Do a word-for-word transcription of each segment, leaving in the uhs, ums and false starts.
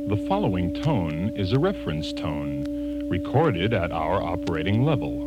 The following tone is a reference tone, recorded at our operating level.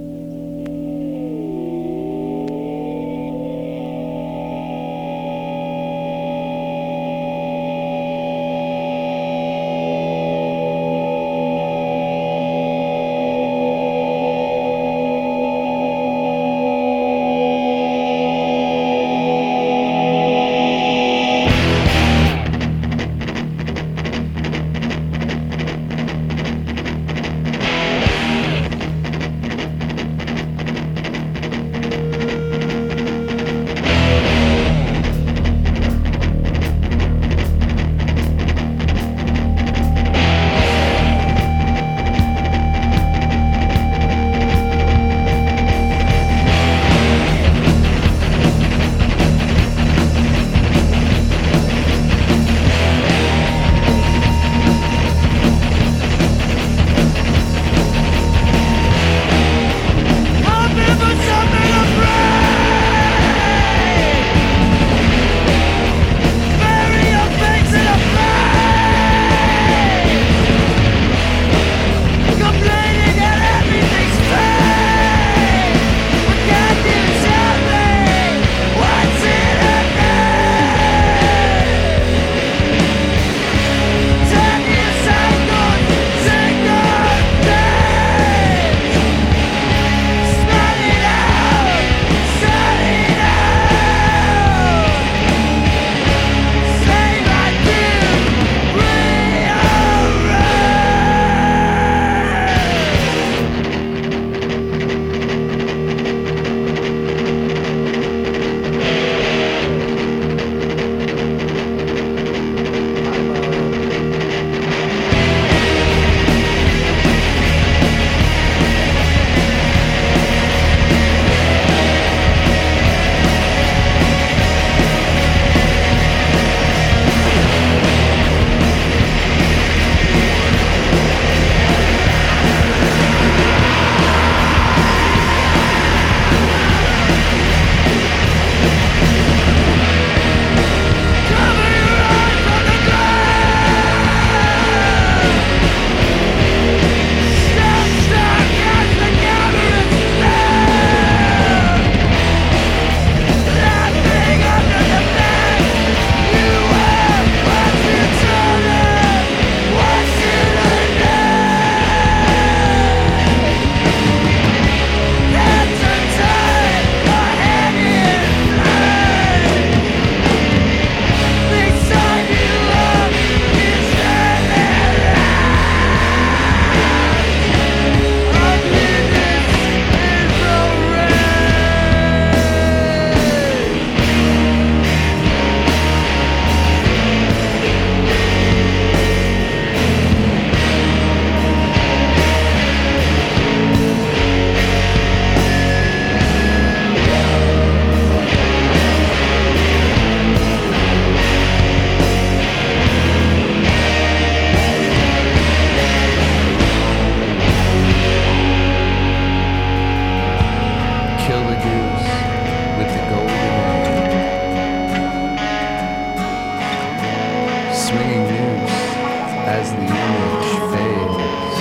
As the image fades,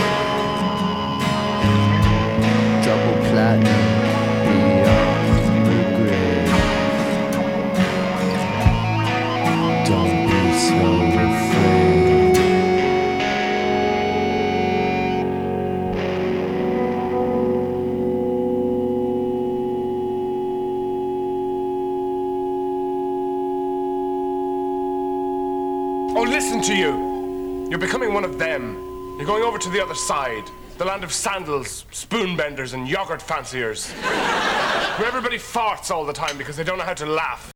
double platinum beyond the grave. Don't be so afraid. Oh, listen to you! You're becoming one of them. You're going over to the other side, the land of sandals, spoonbenders, and yogurt fanciers, where everybody farts all the time because they don't know how to laugh.